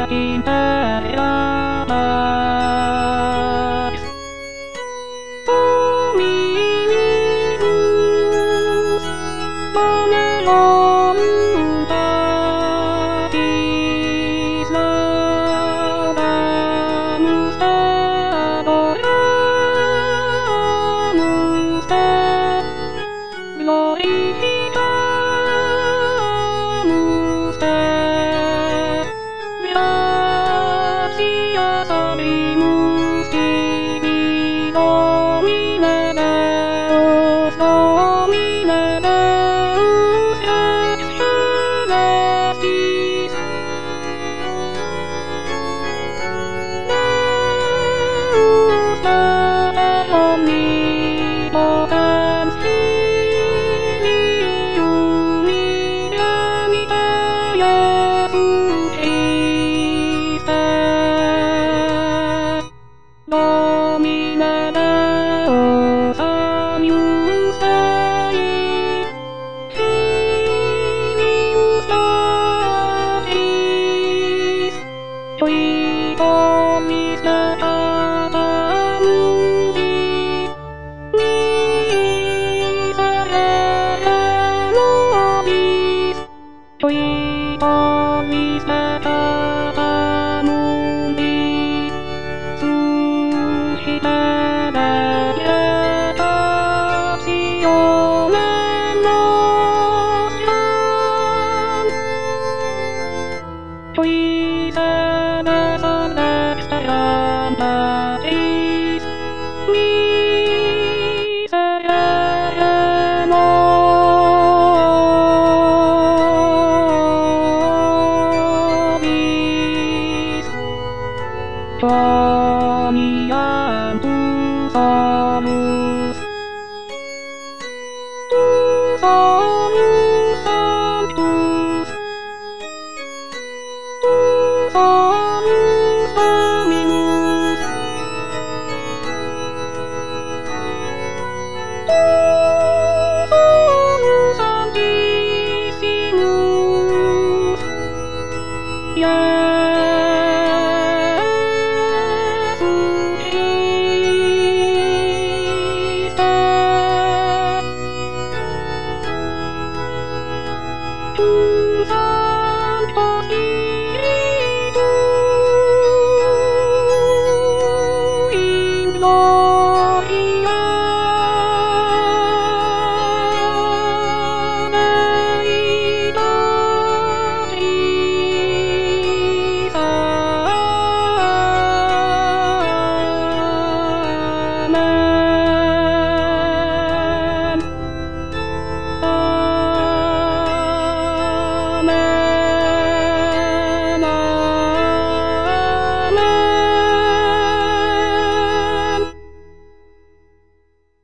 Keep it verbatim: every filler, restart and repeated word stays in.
cinta yang abadi. Dominus voluntatis laudamus adoramus te, glorificamus te, gratias abimus tibi, Domine Deus, Domine Deus ex celestis, Deus Mater omnipotens, Filium Gemite Iesu Christe, Domine Deus agnus Dei, Filius Patris, qui commis peccata mundi, miserere nobis, qui commis peccata mundi, suscitete pietationem nostram, qui sedes ad dexteram Patris, miserere nobis. Quoniam tu solus, tu solus sanctus, tu solus Dominus, tu solus sanctissimus,